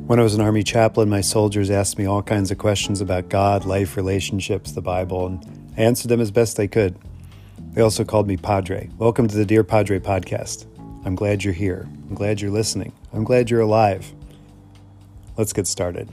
When I was an Army chaplain, my soldiers asked me all kinds of questions about God, life, relationships, the Bible, and I answered them as best I could. They also called me Padre. Welcome to the Dear Padre podcast. I'm glad you're here. I'm glad you're listening. I'm glad you're alive. Let's get started.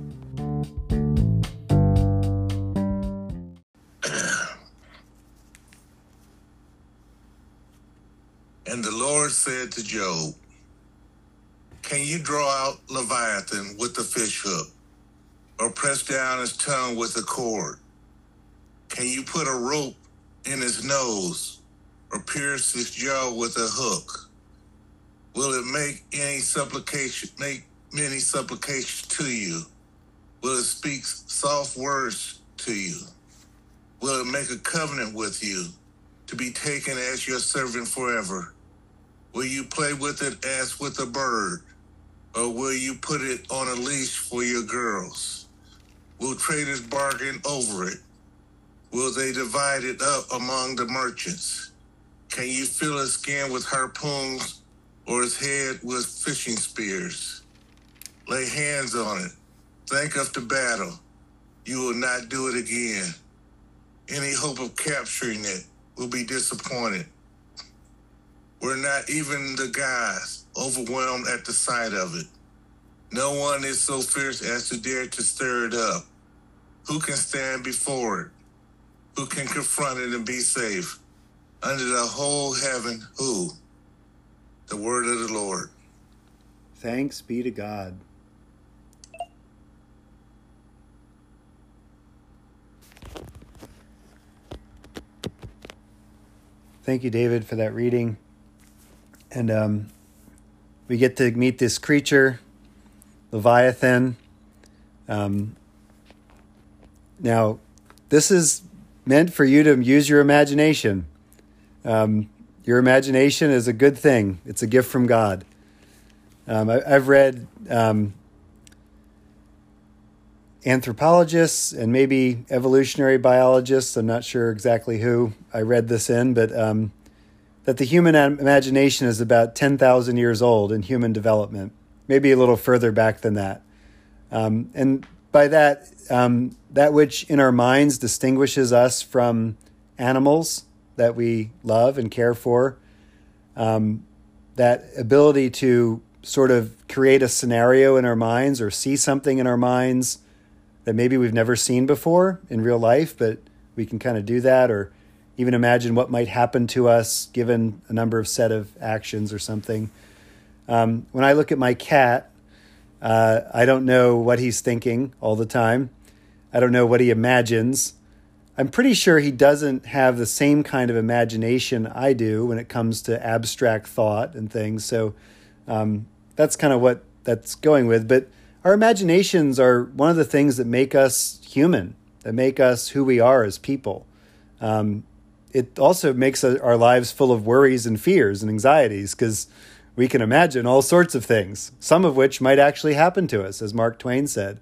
And the Lord said to Job, "Can you draw out Leviathan with the fish hook, or press down his tongue with a cord? Can you put a rope in his nose, or pierce his jaw with a hook? Will it make many supplications to you? Will it speak soft words to you? Will it make a covenant with you, to be taken as your servant forever? Will you play with it as with a bird, or will you put it on a leash for your girls? Will traders bargain over it? Will they divide it up among the merchants? Can you fill his skin with harpoons, or his head with fishing spears? Lay hands on it. Think of the battle. You will not do it again. Any hope of capturing it will be disappointed. We're not even the gods overwhelmed at the sight of it. No one is so fierce as to dare to stir it up. Who can stand before it? Who can confront it and be safe? Under the whole heaven, who? The word of the Lord. Thanks be to God. Thank you, David, for that reading. And we get to meet this creature, Leviathan. Now, this is meant for you to use your imagination. Your imagination is a good thing. It's a gift from God. I've read anthropologists and maybe evolutionary biologists, I'm not sure exactly who I read this in, but that the human imagination is about 10,000 years old in human development, maybe a little further back than that. And by that, that which in our minds distinguishes us from animals that we love and care for, that ability to sort of create a scenario in our minds or see something in our minds that maybe we've never seen before in real life, but we can kind of do that, or even imagine what might happen to us given a number of set of actions or something. When I look at my cat, I don't know what he's thinking all the time. I don't know what he imagines. I'm pretty sure he doesn't have the same kind of imagination I do when it comes to abstract thought and things. So that's kind of what that's going with. But our imaginations are one of the things that make us human, that make us who we are as people. It also makes our lives full of worries and fears and anxieties because we can imagine all sorts of things, some of which might actually happen to us, as Mark Twain said.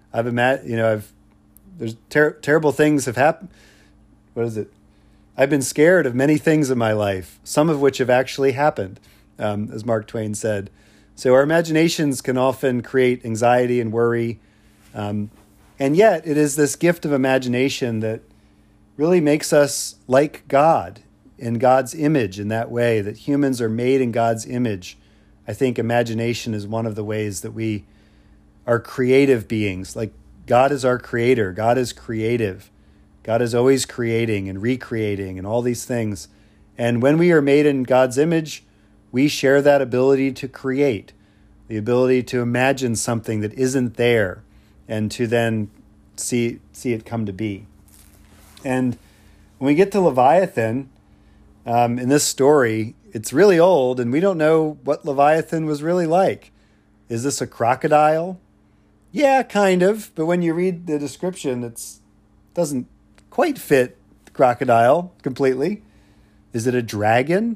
There's terrible things have happened. What is it? I've been scared of many things in my life, some of which have actually happened, as Mark Twain said. So our imaginations can often create anxiety and worry. And yet it is this gift of imagination that really makes us like God, in God's image in that way, that humans are made in God's image. I think imagination is one of the ways that we are creative beings. Like God is our creator. God is creative. God is always creating and recreating and all these things. And when we are made in God's image, we share that ability to create, the ability to imagine something that isn't there and to then see it come to be. And when we get to Leviathan, in this story, it's really old, and we don't know what Leviathan was really like. Is this a crocodile? Yeah, kind of. But when you read the description, it doesn't quite fit the crocodile completely. Is it a dragon?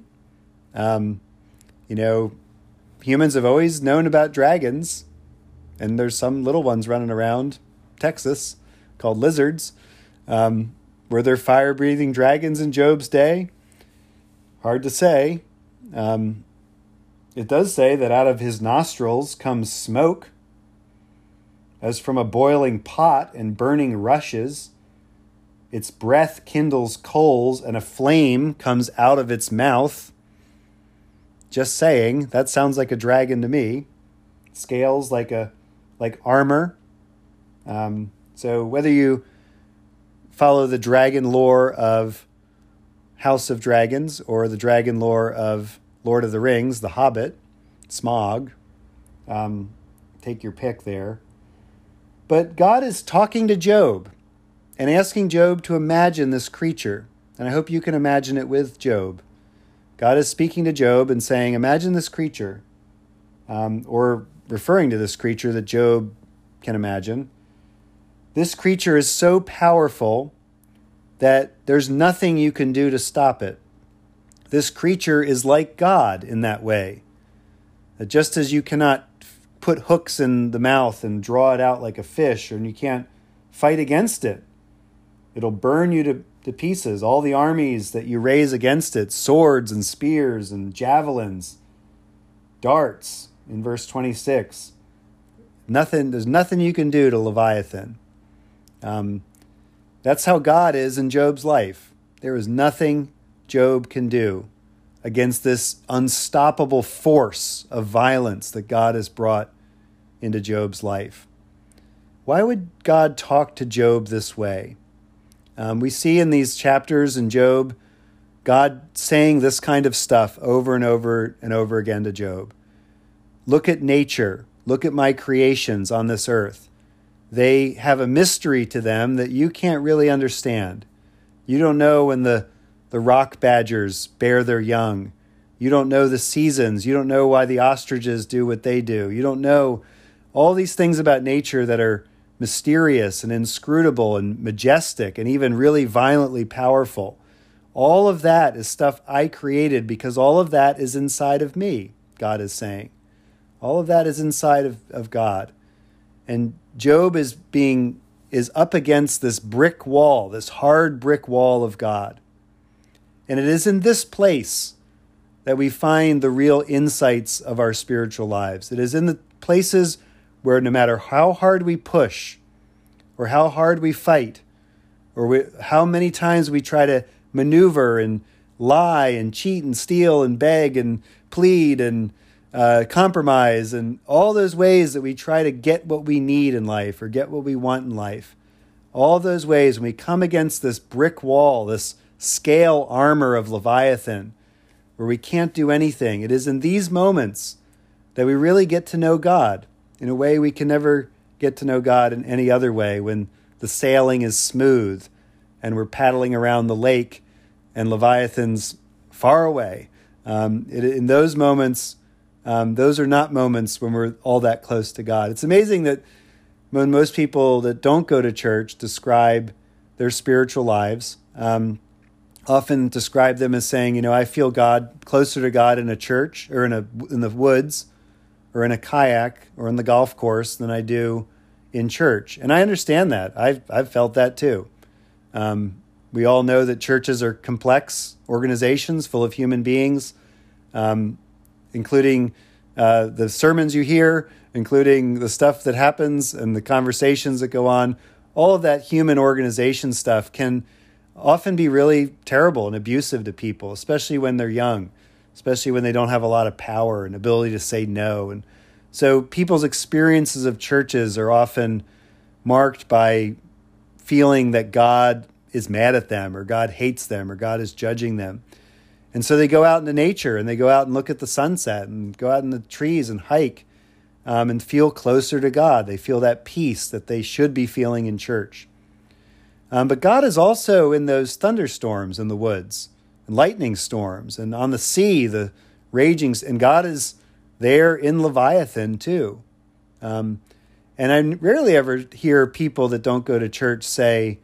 Humans have always known about dragons, and there's some little ones running around Texas called lizards. Were there fire-breathing dragons in Job's day? Hard to say. It does say that out of his nostrils comes smoke. as from a boiling pot and burning rushes. Its breath kindles coals, and a flame comes out of its mouth. Just saying, that sounds like a dragon to me. Scales like armor. So whether you follow the dragon lore of House of Dragons or the dragon lore of Lord of the Rings, The Hobbit, Smaug, take your pick there. But God is talking to Job and asking Job to imagine this creature. And I hope you can imagine it with Job. God is speaking to Job and saying, imagine this creature, or referring to this creature that Job can imagine. This creature is so powerful that there's nothing you can do to stop it. This creature is like God in that way. That just as you cannot put hooks in the mouth and draw it out like a fish, and you can't fight against it, it'll burn you to pieces. All the armies that you raise against it, swords and spears and javelins, darts, in verse 26. There's nothing you can do to Leviathan. That's how God is in Job's life. There is nothing Job can do against this unstoppable force of violence that God has brought into Job's life. Why would God talk to Job this way? We see in these chapters in Job, God saying this kind of stuff over and over and over again to Job. Look at nature. Look at my creations on this earth. They have a mystery to them that you can't really understand. You don't know when the rock badgers bear their young. You don't know the seasons. You don't know why the ostriches do what they do. You don't know all these things about nature that are mysterious and inscrutable and majestic and even really violently powerful. All of that is stuff I created because all of that is inside of me, God is saying. All of that is inside of God. And Job is up against this brick wall, this hard brick wall of God. And it is in this place that we find the real insights of our spiritual lives. It is in the places where no matter how hard we push, or how hard we fight, or how many times we try to maneuver and lie and cheat and steal and beg and plead and compromise, and all those ways that we try to get what we need in life or get what we want in life, all those ways when we come against this brick wall, this scale armor of Leviathan, where we can't do anything, it is in these moments that we really get to know God in a way we can never get to know God in any other way, when the sailing is smooth and we're paddling around the lake and Leviathan's far away. In those moments, those are not moments when we're all that close to God. It's amazing that when most people that don't go to church describe their spiritual lives, often describe them as saying, I feel God closer to God in a church or in the woods or in a kayak or in the golf course than I do in church. And I understand that. I've felt that too. We all know that churches are complex organizations full of human beings, including the sermons you hear, including the stuff that happens and the conversations that go on. All of that human organization stuff can often be really terrible and abusive to people, especially when they're young, especially when they don't have a lot of power and ability to say no. And so people's experiences of churches are often marked by feeling that God is mad at them, or God hates them, or God is judging them. And so they go out into nature and they go out and look at the sunset and go out in the trees and hike and feel closer to God. They feel that peace that they should be feeling in church. But God is also in those thunderstorms in the woods and lightning storms and on the sea, the raging, and God is there in Leviathan too. And I rarely ever hear people that don't go to church say,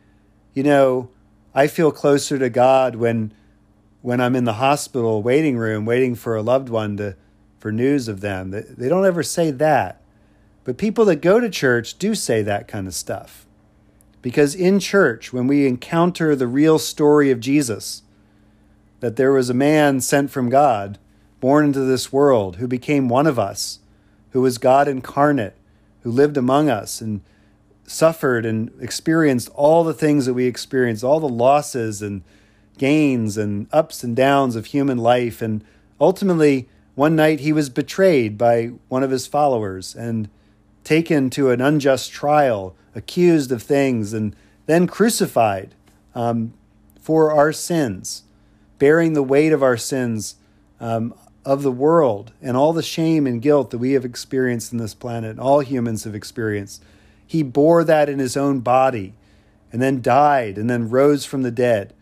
I feel closer to God when I'm in the hospital waiting room, waiting for a loved one for news of them. They don't ever say that. But people that go to church do say that kind of stuff. Because in church, when we encounter the real story of Jesus, that there was a man sent from God, born into this world, who became one of us, who was God incarnate, who lived among us and suffered and experienced all the things that we experienced, all the losses and gains and ups and downs of human life. And ultimately, one night he was betrayed by one of his followers and taken to an unjust trial, accused of things, and then crucified for our sins, bearing the weight of our sins of the world and all the shame and guilt that we have experienced in this planet, and all humans have experienced. He bore that in his own body and then died and then rose from the dead.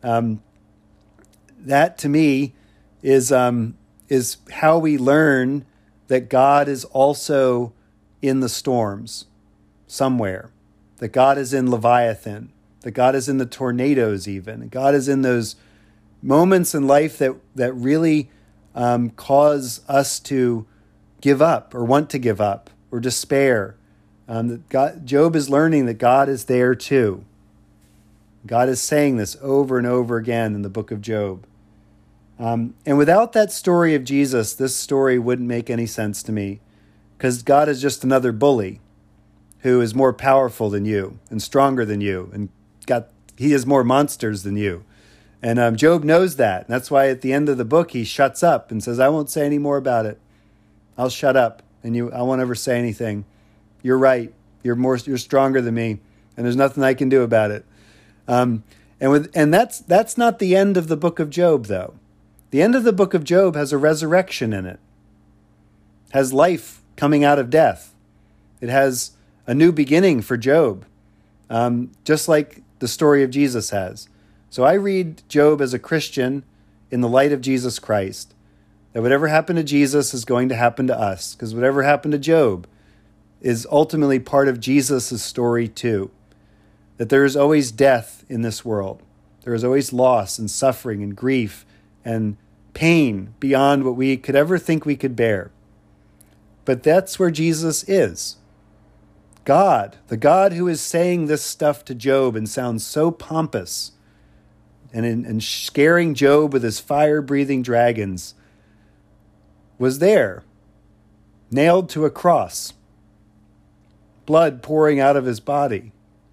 That to me is how we learn that God is also in the storms somewhere, that God is in Leviathan, that God is in the tornadoes even. God is in those moments in life that really cause us to give up or want to give up or despair. Job is learning that God is there too. God is saying this over and over again in the book of Job. And without that story of Jesus, this story wouldn't make any sense to me, because God is just another bully who is more powerful than you and stronger than you, and he has more monsters than you. And Job knows that. And that's why at the end of the book, he shuts up and says, I won't say any more about it. I'll shut up, and I won't ever say anything. You're right. You're stronger than me, and there's nothing I can do about it. And that's not the end of the book of Job, though. The end of the book of Job has a resurrection in it, has life coming out of death. It has a new beginning for Job, just like the story of Jesus has. So I read Job as a Christian in the light of Jesus Christ, that whatever happened to Jesus is going to happen to us, because whatever happened to Job is ultimately part of Jesus' story too. That there is always death in this world. There is always loss and suffering and grief and pain beyond what we could ever think we could bear. But that's where Jesus is. God, the God who is saying this stuff to Job and sounds so pompous and scaring Job with his fire-breathing dragons, was there, nailed to a cross, blood pouring out of his body,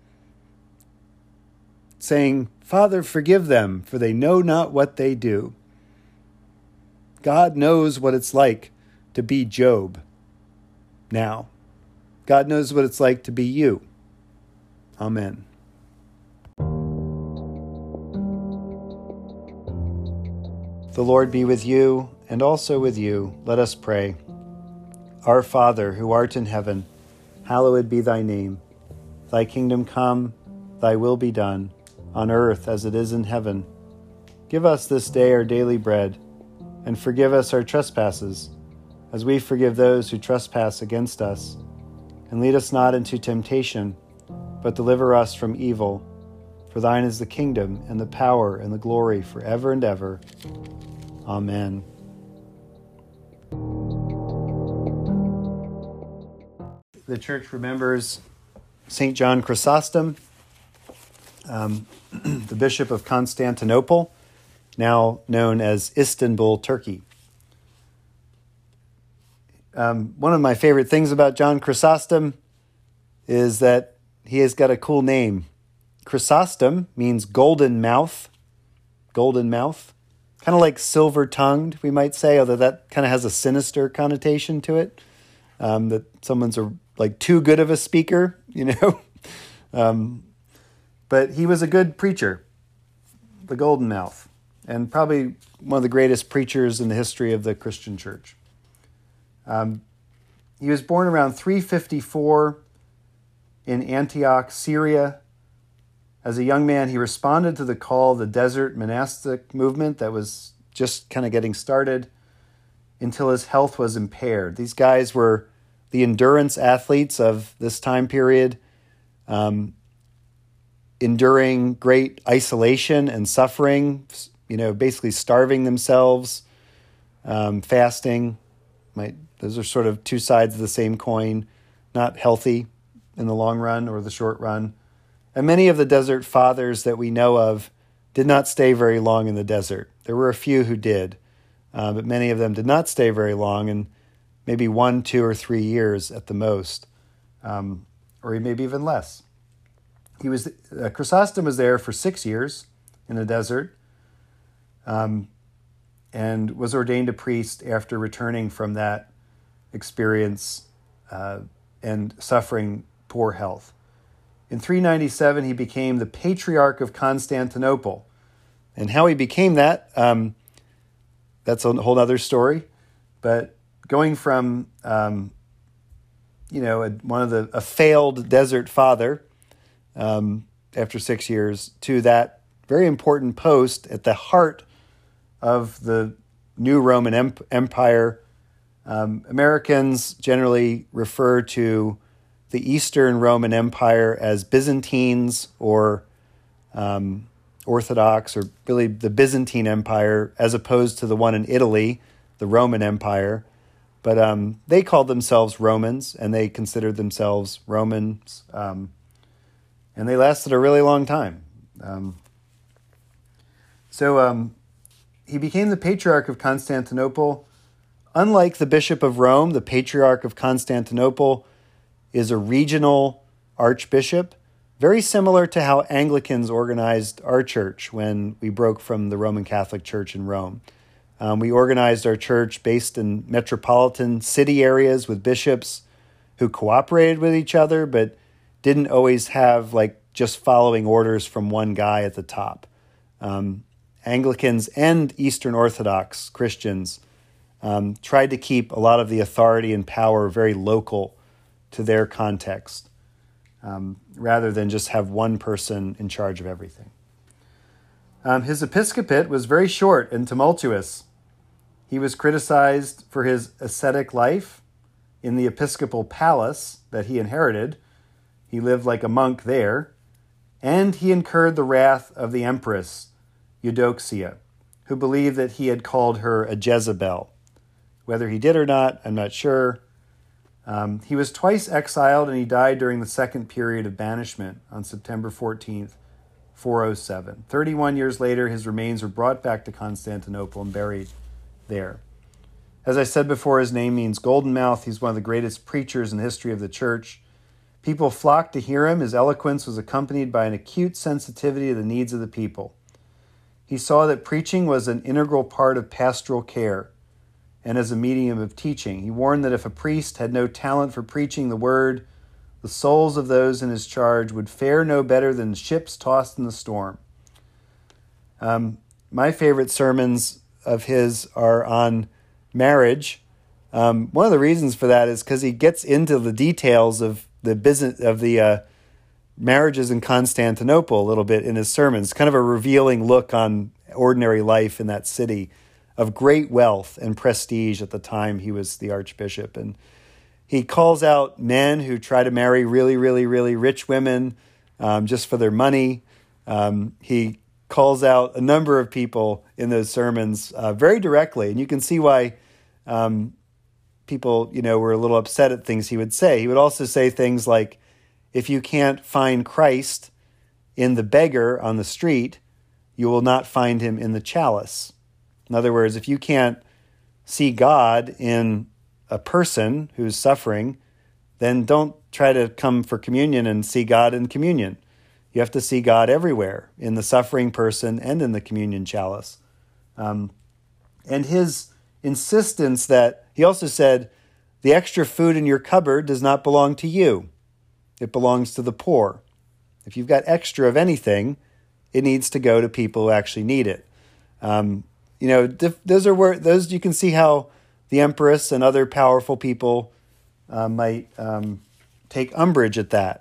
saying, Father, forgive them, for they know not what they do. God knows what it's like to be Job now. God knows what it's like to be you. Amen. The Lord be with you, and also with you. Let us pray. Our Father, who art in heaven, hallowed be thy name. Thy kingdom come, thy will be done, on earth as it is in heaven. Give us this day our daily bread, and forgive us our trespasses, as we forgive those who trespass against us. And lead us not into temptation, but deliver us from evil. For thine is the kingdom, and the power, and the glory, forever and ever. Amen. The church remembers St. John Chrysostom, the Bishop of Constantinople, now known as Istanbul, Turkey. One of my favorite things about John Chrysostom is that he has got a cool name. Chrysostom means golden mouth. Golden mouth. Kind of like silver-tongued, we might say, although that kind of has a sinister connotation to it. That someone's like too good of a speaker, you know. But he was a good preacher, the golden mouth, and probably one of the greatest preachers in the history of the Christian church. He was born around 354 in Antioch, Syria. As a young man, he responded to the call of the desert monastic movement that was just kind of getting started until his health was impaired. These guys were the endurance athletes of this time period, enduring great isolation and suffering, basically starving themselves, fasting. Those are sort of two sides of the same coin, not healthy in the long run or the short run. And many of the desert fathers that we know of did not stay very long in the desert. There were a few who did, but many of them did not stay very long, and maybe 1, 2, or 3 years at the most. or maybe even less. Chrysostom was there for 6 years in the desert, and was ordained a priest after returning from that experience and suffering poor health. In 397, he became the Patriarch of Constantinople. And how he became that, that's a whole other story. But going from, a failed desert father after 6 years to that very important post at the heart of the new Roman Empire. Americans generally refer to the Eastern Roman Empire as Byzantines or Orthodox, or really the Byzantine Empire, as opposed to the one in Italy, the Roman Empire. But they called themselves Romans, and they considered themselves Romans, and they lasted a really long time. So he became the Patriarch of Constantinople. Unlike the Bishop of Rome, the Patriarch of Constantinople is a regional archbishop, very similar to how Anglicans organized our church when we broke from the Roman Catholic Church in Rome. We organized our church based in metropolitan city areas with bishops who cooperated with each other, but didn't always have just following orders from one guy at the top. Anglicans and Eastern Orthodox Christians tried to keep a lot of the authority and power very local to their context, rather than just have one person in charge of everything. His episcopate was very short and tumultuous. He was criticized for his ascetic life in the episcopal palace that he inherited. He lived like a monk there, and he incurred the wrath of the Empress Eudoxia, who believed that he had called her a Jezebel. Whether he did or not, I'm not sure. He was twice exiled, and he died during the second period of banishment on September 14th, 407. 31 years later, his remains were brought back to Constantinople and buried there. As I said before, his name means golden mouth. He's one of the greatest preachers in the history of the church. People flocked to hear him. His eloquence was accompanied by an acute sensitivity to the needs of the people. He saw that preaching was an integral part of pastoral care and as a medium of teaching. He warned that if a priest had no talent for preaching the word, the souls of those in his charge would fare no better than ships tossed in the storm. My favorite sermons of his are on marriage. One of the reasons for that is because he gets into the details of the business of the marriages in Constantinople a little bit in his sermons, kind of a revealing look on ordinary life in that city of great wealth and prestige at the time he was the archbishop. And he calls out men who try to marry really, really, really rich women just for their money. He calls out a number of people in those sermons very directly, and you can see why people, were a little upset at things he would say. He would also say things like, if you can't find Christ in the beggar on the street, you will not find him in the chalice. In other words, if you can't see God in a person who's suffering, then don't try to come for communion and see God in communion. You have to see God everywhere, in the suffering person and in the communion chalice. And his insistence that, he also said, the extra food in your cupboard does not belong to you. It belongs to the poor. If you've got extra of anything, it needs to go to people who actually need it. Those you can see how the empress and other powerful people might take umbrage at that.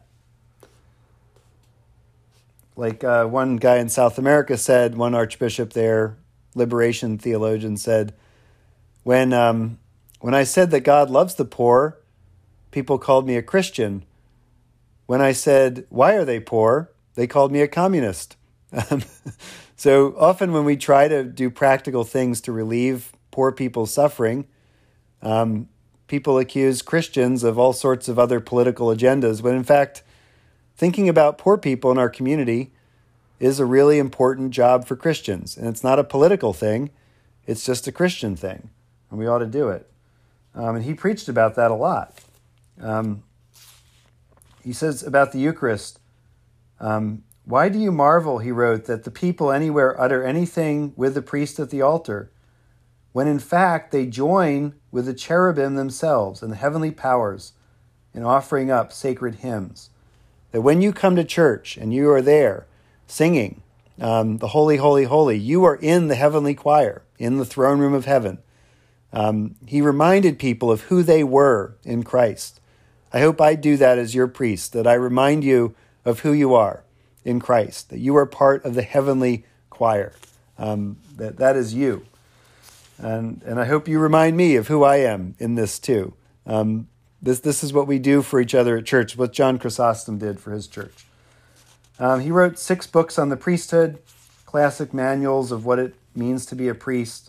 Like one guy in South America said, one archbishop there, liberation theologian, said, when I said that God loves the poor, people called me a Christian. When I said, why are they poor? They called me a communist. So often when we try to do practical things to relieve poor people's suffering, people accuse Christians of all sorts of other political agendas, when in fact, thinking about poor people in our community is a really important job for Christians. And it's not a political thing, it's just a Christian thing, and we ought to do it. And he preached about that a lot. He says about the Eucharist, why do you marvel, he wrote, that the people anywhere utter anything with the priest at the altar, when in fact they join with the cherubim themselves and the heavenly powers in offering up sacred hymns? That when you come to church and you are there singing the Holy, Holy, Holy, you are in the heavenly choir, in the throne room of heaven. He reminded people of who they were in Christ. I hope I do that as your priest, that I remind you of who you are in Christ, that you are part of the heavenly choir, that is you. And I hope you remind me of who I am in this too. This is what we do for each other at church, what John Chrysostom did for his church. He wrote 6 books on the priesthood, classic manuals of what it means to be a priest.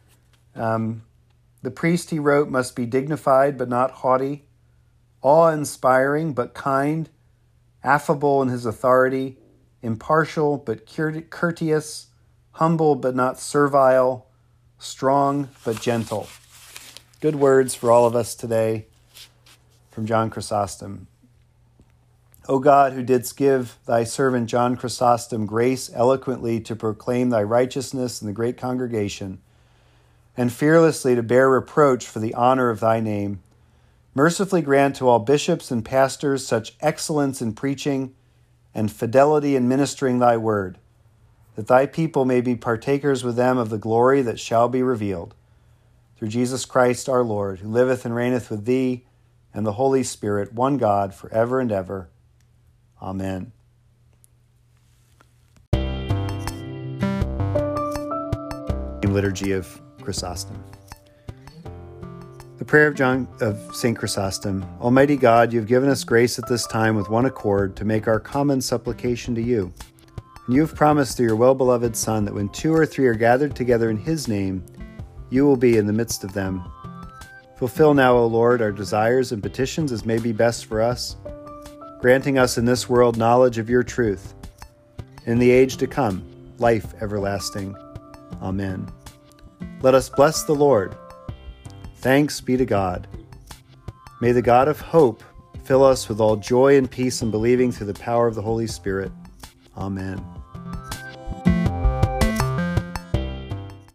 The priest, he wrote, must be dignified but not haughty, awe-inspiring but kind, affable in his authority, impartial but courteous, humble but not servile, strong but gentle. Good words for all of us today from John Chrysostom. O God, who didst give thy servant John Chrysostom grace eloquently to proclaim thy righteousness in the great congregation, and fearlessly to bear reproach for the honor of thy name, mercifully grant to all bishops and pastors such excellence in preaching and fidelity in ministering thy word, that thy people may be partakers with them of the glory that shall be revealed. Through Jesus Christ our Lord, who liveth and reigneth with thee and the Holy Spirit, one God, forever and ever. Amen. Liturgy of Chrysostom. The prayer of St. Chrysostom. Almighty God, you have given us grace at this time with one accord to make our common supplication to you. And you have promised through your well-beloved Son that when 2 or 3 are gathered together in his name, you will be in the midst of them. Fulfill now, O Lord, our desires and petitions as may be best for us, granting us in this world knowledge of your truth, and in the age to come, life everlasting. Amen. Let us bless the Lord. Thanks be to God. May the God of hope fill us with all joy and peace in believing through the power of the Holy Spirit. Amen.